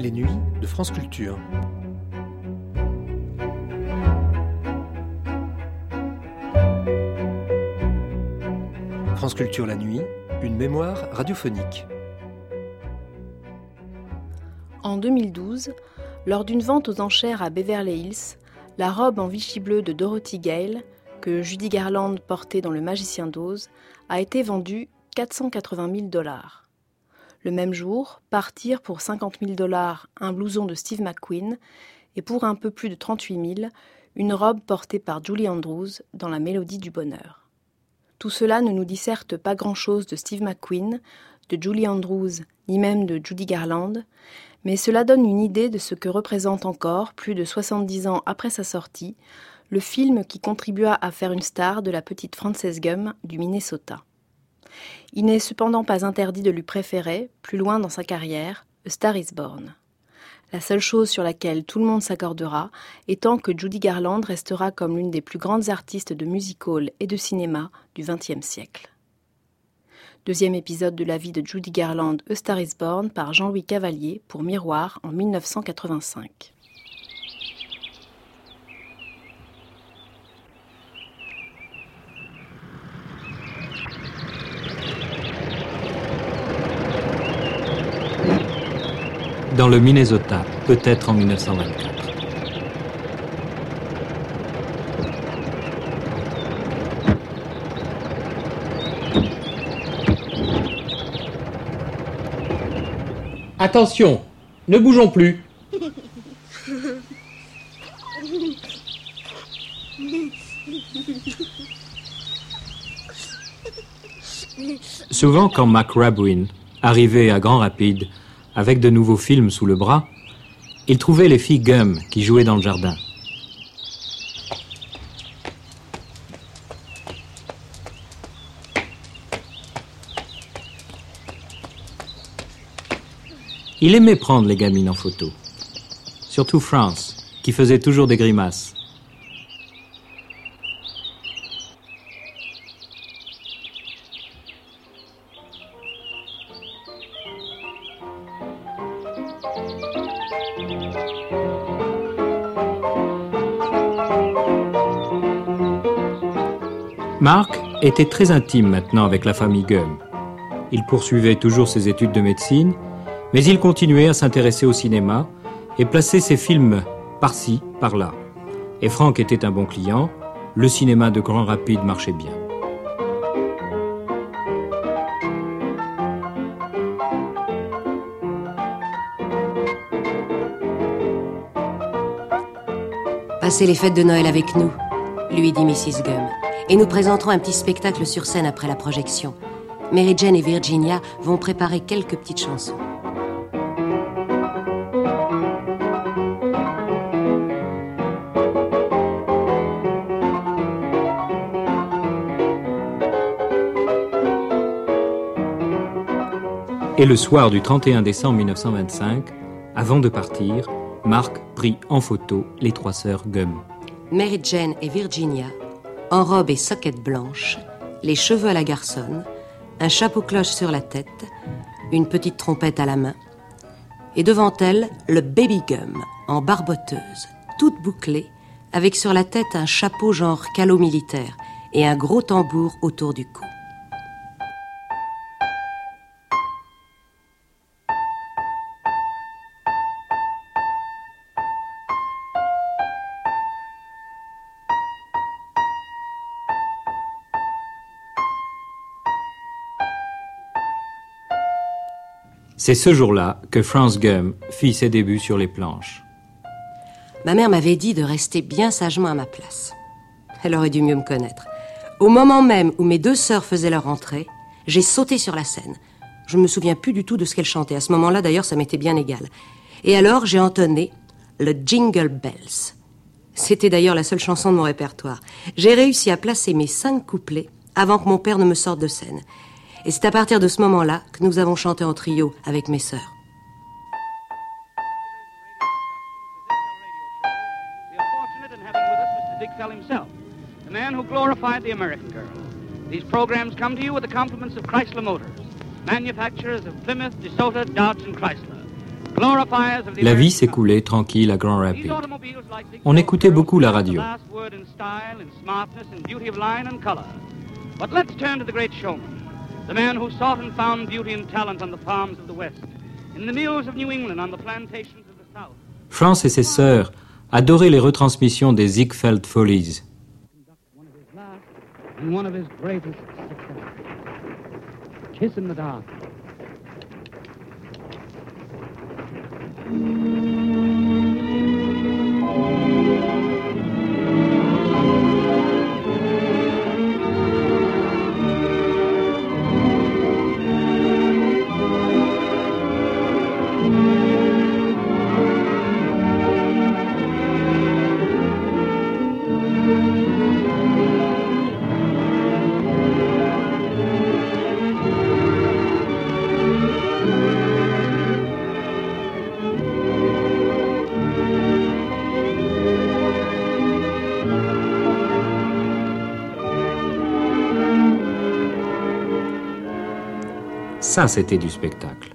Les nuits de France Culture. France Culture la nuit, une mémoire radiophonique. En 2012, lors d'une vente aux enchères à Beverly Hills, la robe en Vichy bleu de Dorothy Gale, que Judy Garland portait dans Le Magicien d'Oz, a été vendue 480 000 $. Le même jour, partirent pour 50 000 $ un blouson de Steve McQueen et pour un peu plus de 38 000, une robe portée par Julie Andrews dans La Mélodie du Bonheur. Tout cela ne nous dit certes pas grand-chose de Steve McQueen, de Julie Andrews, ni même de Judy Garland, mais cela donne une idée de ce que représente encore, plus de 70 ans après sa sortie, le film qui contribua à faire une star de la petite Frances Gumm du Minnesota. Il n'est cependant pas interdit de lui préférer, plus loin dans sa carrière, A Star is Born. La seule chose sur laquelle tout le monde s'accordera étant que Judy Garland restera comme l'une des plus grandes artistes de music-hall et de cinéma du XXe siècle. Deuxième épisode de la vie de Judy Garland, A Star is Born par Jean-Louis Cavalier pour Miroir en 1985. Dans le Minnesota, peut-être en 1924. Attention, ne bougeons plus. Souvent, quand Mac Rabwin arrivait à Grand Rapids avec de nouveaux films sous le bras, il trouvait les filles Gumm qui jouaient dans le jardin. Il aimait prendre les gamines en photo. Surtout France, qui faisait toujours des grimaces. Mark était très intime maintenant avec la famille Gumm. Il poursuivait toujours ses études de médecine, mais il continuait à s'intéresser au cinéma et plaçait ses films par-ci, par-là. Et Frank était un bon client, le cinéma de Grand Rapids marchait bien. Passez les fêtes de Noël avec nous, lui dit Mrs. Gumm, et nous présenterons un petit spectacle sur scène après la projection. Mary Jane et Virginia vont préparer quelques petites chansons. Et le soir du 31 décembre 1925, avant de partir, Mark prit en photo les trois sœurs Gumm. Mary Jane et Virginia, en robe et soquette blanche, les cheveux à la garçonne, un chapeau-cloche sur la tête, une petite trompette à la main, et devant elle, le baby Gumm, en barboteuse, toute bouclée, avec sur la tête un chapeau genre calot militaire et un gros tambour autour du cou. C'est ce jour-là que France Gumm fit ses débuts sur les planches. Ma mère m'avait dit de rester bien sagement à ma place. Elle aurait dû mieux me connaître. Au moment même où mes deux sœurs faisaient leur entrée, j'ai sauté sur la scène. Je ne me souviens plus du tout de ce qu'elles chantaient. À ce moment-là, d'ailleurs, ça m'était bien égal. Et alors, j'ai entonné le Jingle Bells. C'était d'ailleurs la seule chanson de mon répertoire. J'ai réussi à placer mes 5 couplets avant que mon père ne me sorte de scène. Et c'est à partir de ce moment-là que nous avons chanté en trio avec mes sœurs. The man who glorified the American girl. These programs come to you with the compliments of Chrysler Motors, manufacturers of Plymouth, DeSoto, Dodge, and Chrysler. glorifiers of the La vie American s'écoulait tranquille à Grand These Rapids. automobiles, like the On écoutait beaucoup la radio. last word in style, in smartness, in beauty of line and color. But let's turn to the great showman, the man who sought and found beauty and talent on the farms of the West, in the mills of New England, on the plantations of the South. France et ses sœurs adoraient les retransmissions des Ziegfeld Follies. One of his last and one of his greatest successes. Kiss in the Dark. Ça, c'était du spectacle.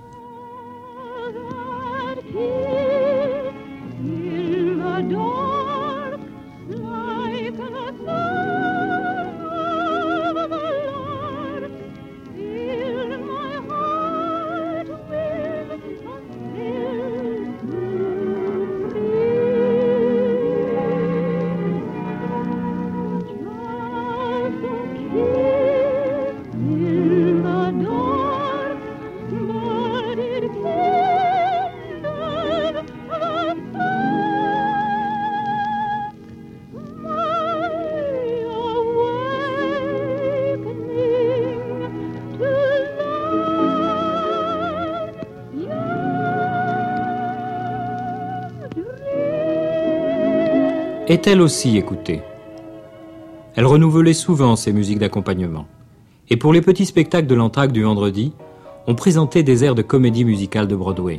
Est-elle aussi écoutée? Elle renouvelait souvent ses musiques d'accompagnement. Et pour les petits spectacles de l'entracte du vendredi, on présentait des airs de comédie musicale de Broadway.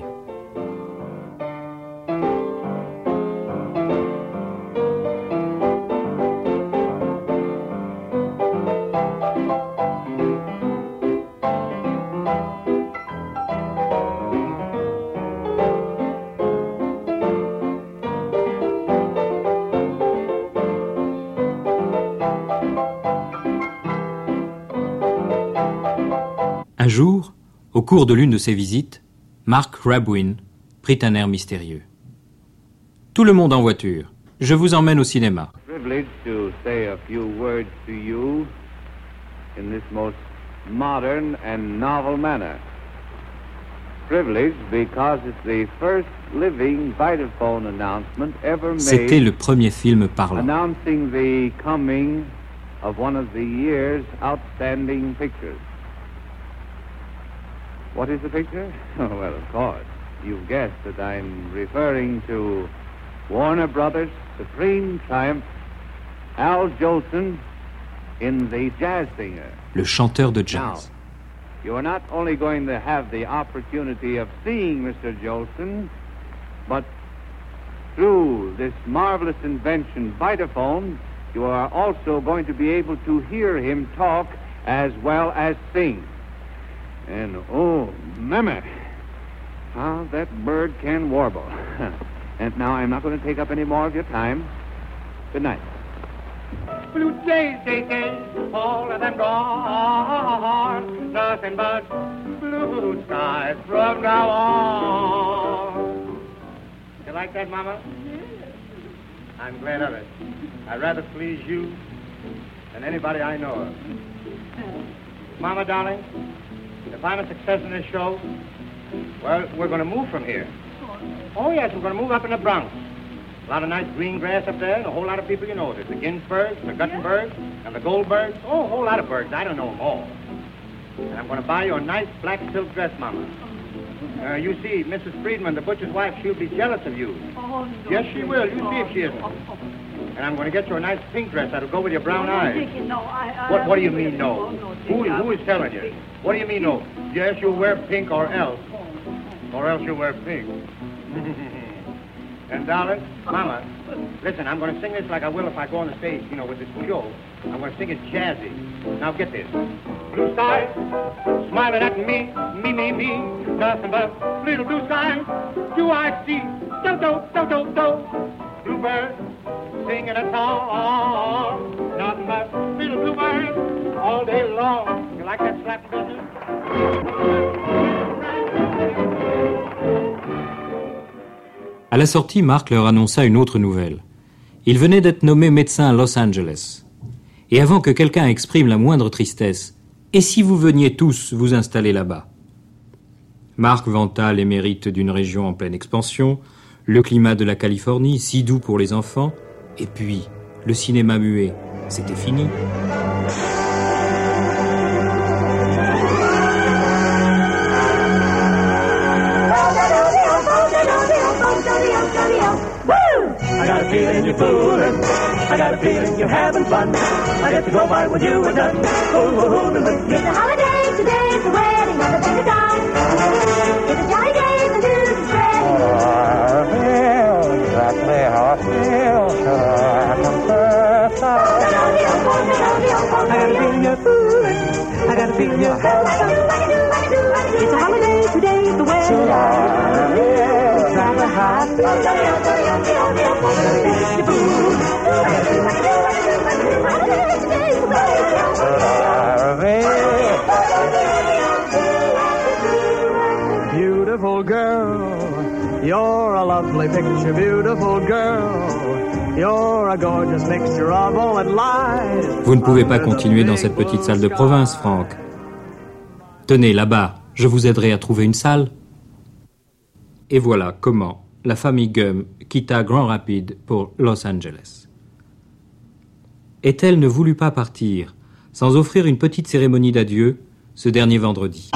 Un jour, au cours de l'une de ses visites, Mark Rabwin prit un air mystérieux. Tout le monde en voiture. Je vous emmène au cinéma. Privileged to say a few words to you in this most modern and novel manner. Privileged because it's the first living Vitaphone announcement ever C'était made le premier film parlant. announcing the coming of one of the year's outstanding pictures. What is the picture? Oh, well, of course. You've guessed that I'm referring to Warner Brothers' supreme triumph, Al Jolson in The Jazz Singer. Le chanteur de Now, jazz. you are not only going to have the opportunity of seeing Mr. Jolson, but through this marvelous invention, Vitaphone, you are also going to be able to hear him talk as well as sing. And oh, Mehmet, how that bird can warble. And now I'm not going to take up any more of your time. Good night. Blue days, all of them gone. Nothing but blue skies from now on. You like that, Mama? I'm glad of it. I'd rather please you than anybody I know of. Mama, darling, if I'm a success in this show, well, we're going to move from here. Oh, yes, we're going to move up in the Bronx. A lot of nice green grass up there, and a whole lot of people you know. There's the Ginsbergs, the Guttenbergs, and the Goldbergs. Oh, a whole lot of birds. I don't know them all. And I'm going to buy you a nice black silk dress, Mama. You see, Mrs. Friedman, the butcher's wife, she'll be jealous of you. Oh, no. Yes, she will. You see if she isn't. And I'm going to get you a nice pink dress that'll go with your brown eyes. No, What do you mean, no? Who is telling you? What do you mean, no? Yes, you'll wear pink or else. Or else you'll wear pink. And darling, Mama, listen, I'm going to sing this like I will if I go on the stage, you know, with this show. I'm going to sing it jazzy. Now get this. Blue skies, smiling at me, me, nothing but little blue skies. Do I see? Do. Bluebirds singing a song. Nothing but little bluebirds all day long. You like that slapping business? À la sortie, Mark leur annonça une autre nouvelle. Il venait d'être nommé médecin à Los Angeles. Et avant que quelqu'un exprime la moindre tristesse, « Et si vous veniez tous vous installer là-bas ?» Mark vanta les mérites d'une région en pleine expansion, le climat de la Californie, si doux pour les enfants, et puis le cinéma muet, c'était fini. I got a feeling you're fooling. I got a feeling you're having fun. I get to go by with you and done. It's a holiday today, it's a wedding, and the thing is done. It's a jolly day, the news is spreading. I feel exactly how I feel. I confess. I got a feeling you're fooling. I got a feeling you're having fun. It's a holiday today, it's a wedding. I feel exactly how I feel. Beautiful girl, you're a lovely picture, beautiful girl. You're a gorgeous mixture of all that lies. Vous ne pouvez pas continuer dans cette petite salle de province, Frank. Tenez, là-bas, je vous aiderai à trouver une salle. Et voilà comment la famille Gum quitta Grand Rapids pour Los Angeles. Ethel ne voulut pas partir sans offrir une petite cérémonie d'adieu ce dernier vendredi.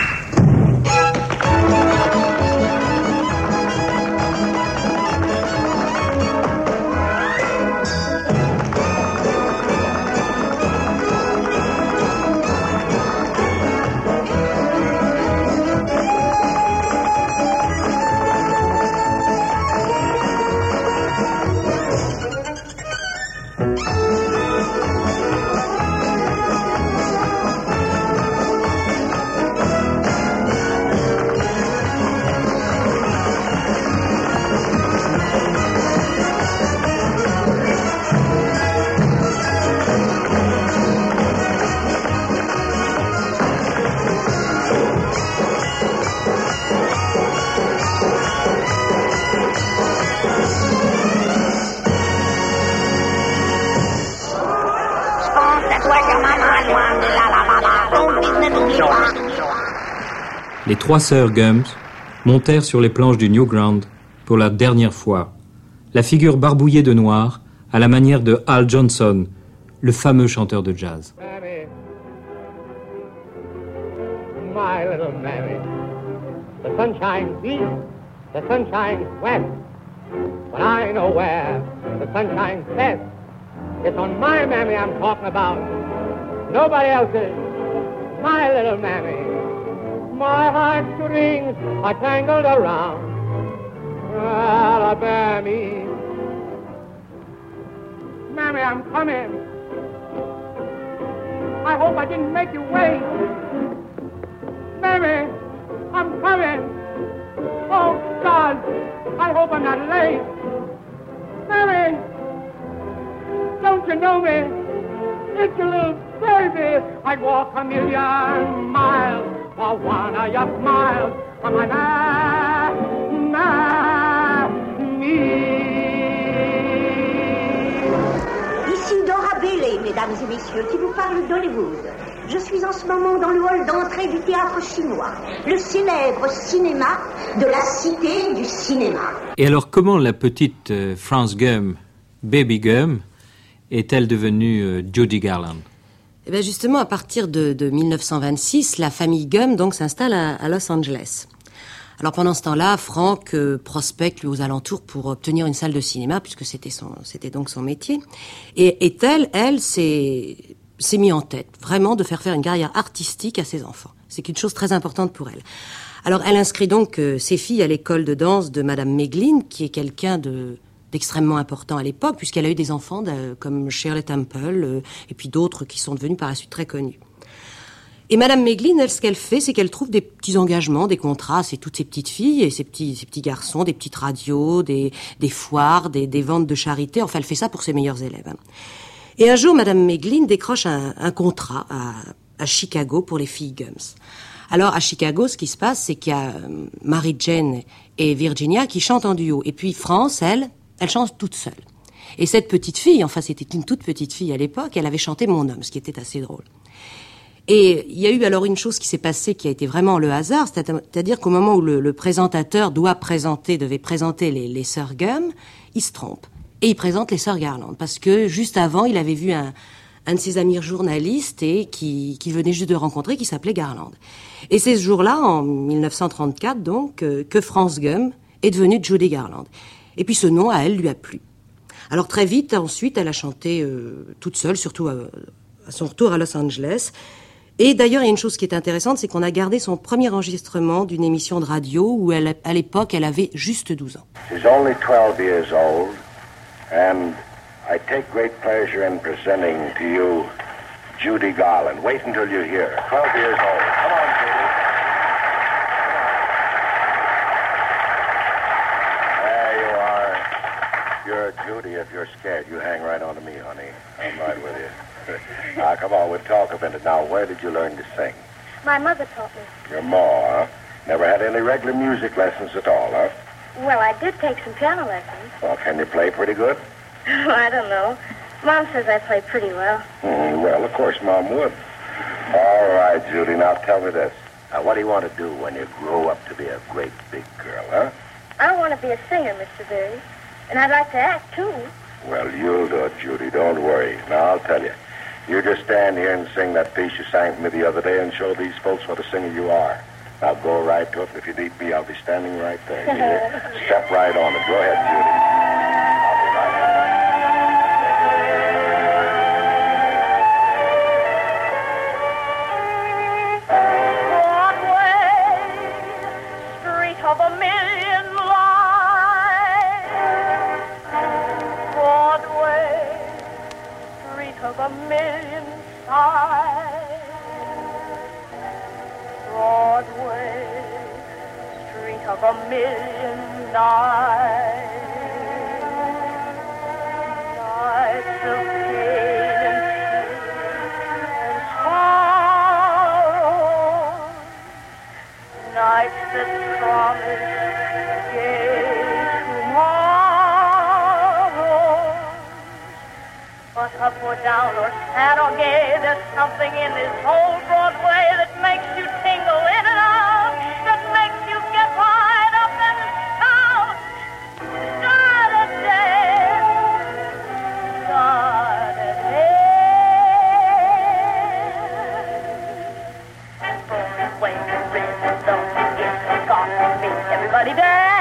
Les trois sœurs Gums montèrent sur les planches du Newground pour la dernière fois, la figure barbouillée de noir à la manière de Al Johnson, le fameux chanteur de jazz. Mammy, my little Mammy, the sun shines east, the sun shines west, but I know where the sun shines best. It's on my Mammy I'm talking about, nobody else's, my little Mammy. My heartstrings are tangled around Alabama. Mammy, I'm coming. I hope I didn't make you wait. Mammy, I'm coming. Oh, God, I hope I'm not late. Mammy, don't you know me? It's a little baby. I'd walk a million miles for one of your smiles. For my me. Ici Dora Bailey, mesdames et messieurs, qui vous parle d'Hollywood. Je suis en ce moment dans le hall d'entrée du théâtre chinois, le célèbre cinéma de la cité du cinéma. Et alors, comment la petite France Gum, Baby Gum, est-elle devenue Judy Garland? Eh bien justement, à partir de 1926, la famille Gum donc s'installe à Los Angeles. Alors pendant ce temps-là, Frank prospecte lui aux alentours pour obtenir une salle de cinéma, puisque c'était donc son métier. Et Ethel, elle, s'est mis en tête vraiment de faire une carrière artistique à ses enfants. C'est une chose très importante pour elle. Alors, elle inscrit donc ses filles à l'école de danse de Madame Meglin, qui est quelqu'un d'extrêmement important à l'époque, puisqu'elle a eu des enfants comme Shirley Temple, et puis d'autres qui sont devenus par la suite très connus. Et Madame Meglin, elle, ce qu'elle fait, c'est qu'elle trouve des petits engagements, des contrats, c'est toutes ces petites filles et ces petits garçons, des petites radios, des foires, des ventes de charité. Enfin, elle fait ça pour ses meilleurs élèves. Et un jour, Madame Meglin décroche un contrat à Chicago pour les filles Gums. Alors, à Chicago, ce qui se passe, c'est qu'il y a Mary Jane et Virginia qui chantent en duo. Et puis France, elle chante toute seule. Et cette petite fille, enfin, c'était une toute petite fille à l'époque, elle avait chanté Mon homme, ce qui était assez drôle. Et il y a eu alors une chose qui s'est passée qui a été vraiment le hasard, c'est-à-dire qu'au moment où le présentateur devait présenter les sœurs Gum, il se trompe. Et il présente les sœurs Garland. Parce que juste avant, il avait vu un de ses amis journalistes et qui venait juste de rencontrer, qui s'appelait Garland. Et c'est ce jour-là, en 1934 donc, que France Gum est devenue Judy Garland. Et puis ce nom, à elle, lui a plu. Alors très vite, ensuite, elle a chanté toute seule, surtout à son retour à Los Angeles. Et d'ailleurs, il y a une chose qui est intéressante, c'est qu'on a gardé son premier enregistrement d'une émission de radio où à l'époque, elle avait juste 12 ans. She's only 12 years old, and I take great pleasure in presenting to you Judy Garland. Wait until you hear her. 12 years old. Come on, Judy. There you are. You're Judy. If you're scared, you hang right on to me, honey. I'm right with you. Now, come on, we'll talk a minute. Now, where did you learn to sing? My mother taught me. Your ma, huh? Never had any regular music lessons at all, huh? Well, I did take some piano lessons. Well, can you play pretty good? I don't know. Mom says I play pretty well. Well, of course, Mom would. All right, Judy, now tell me this. Now, what do you want to do when you grow up to be a great big girl, huh? I want to be a singer, Mr. Berry. And I'd like to act, too. Well, you'll do it, Judy. Don't worry. Now, I'll tell you. You just stand here and sing that piece you sang for me the other day and show these folks what a singer you are. Now, go right to it. If you need me, I'll be standing right there. You hear? Step right on it. Go ahead, Judy. I'll be right there. Broadway, street of a million lights. Broadway, street of a million sighs. Broadway, street of a million nights. Nights of pain and sorrow. Nights that promise gay tomorrows. But up or down or sad or gay, there's something in this whole Broadway that makes you tingle in and out, that makes you get right up and shout. Start a dance, start a dance. Broadway rhythm, it's got to make everybody dance.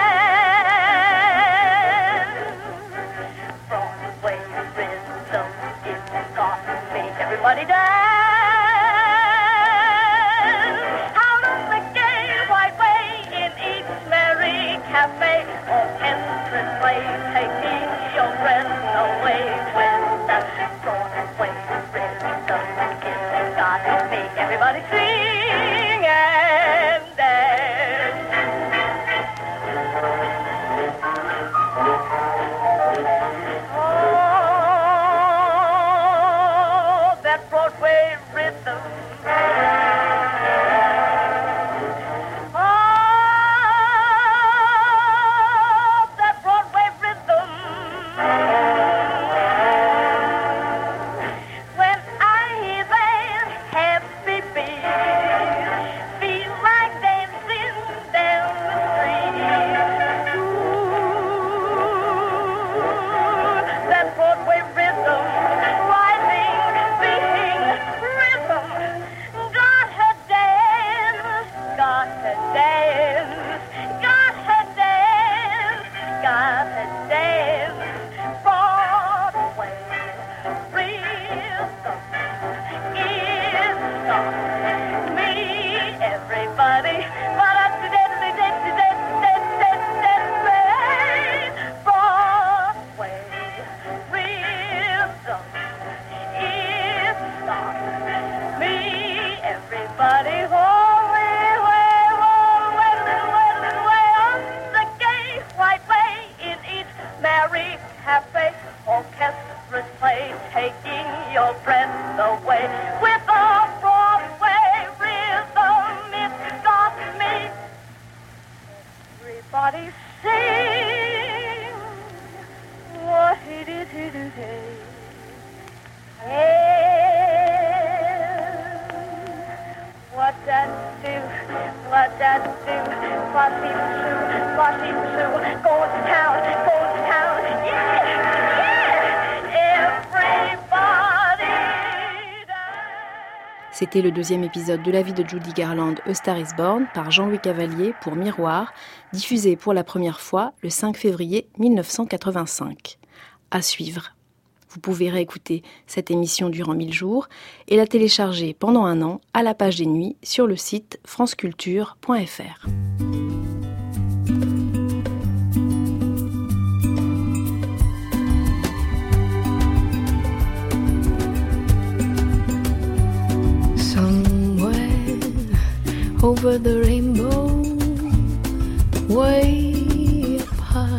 Broadway rhythm, it's got to make everybody dance. Out of the gay white way in each merry cafe, or entranceway, taking your breath away with the Broadway rhythm. It's got to make everybody sing and dance. Oh, that Broadway rhythm. Oh, that Broadway rhythm. everybody sing. What it is, what that do, what that do, what it do, goes to town, yeah, everybody. C'était le deuxième épisode de la vie de Judy Garland, A Star is Born, par Jean-Louis Cavalier pour Miroir, diffusé pour la première fois le 5 février 1985. À suivre. Vous pouvez réécouter cette émission durant 1000 jours et la télécharger pendant un an à la page des nuits sur le site franceculture.fr. Somewhere over the rainbow, way up high,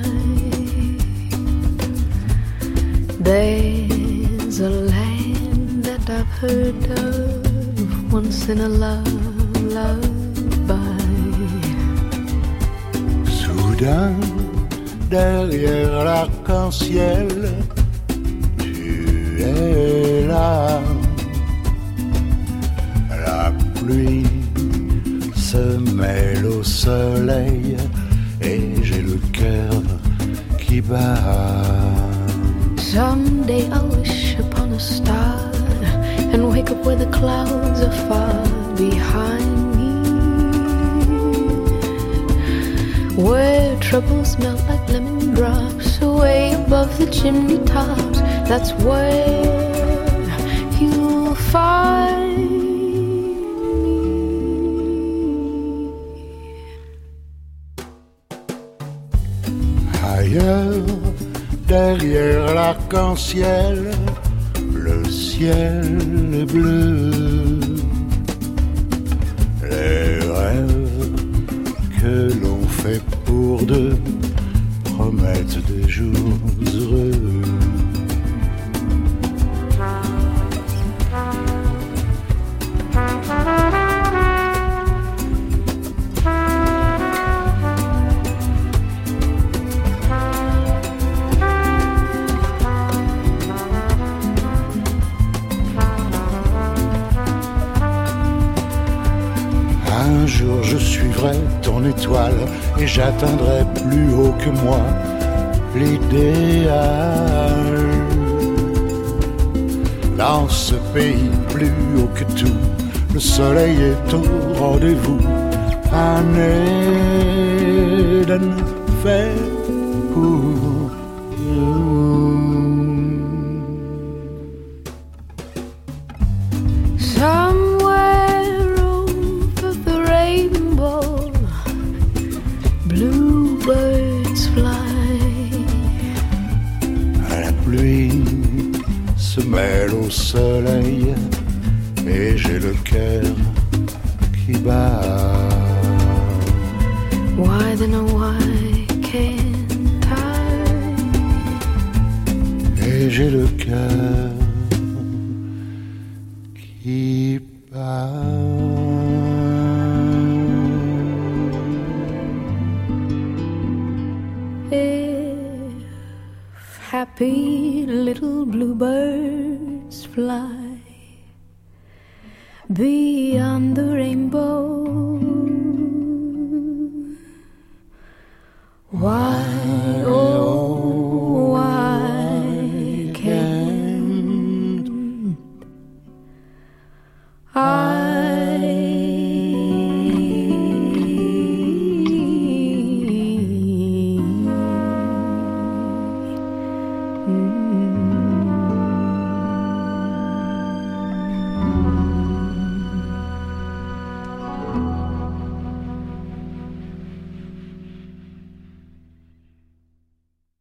there's a land that I've heard of once in a lullaby. Soudain, derrière l'arc-en-ciel, tu es là. La pluie se mêle au soleil et j'ai le cœur qui bat. Someday I'll wish upon a star and wake up where the clouds are far behind me, where troubles melt like lemon drops way above the chimney tops. That's where you'll find me. Ailleurs, derrière l'arc-en-ciel, le ciel est bleu. Les rêves que l'on fait pour deux promettent des jours heureux. Un jour je suivrai ton étoile et j'atteindrai plus haut que moi l'idéal. Dans ce pays plus haut que tout, le soleil est au rendez-vous. Un Eden fait pour nous. Bluebirds fly. La pluie se mêle au soleil et j'ai le cœur qui bat. Why then oh why can't I? Et j'ai le cœur qui bat. Happy little bluebirds fly beyond the rainbow. Why, oh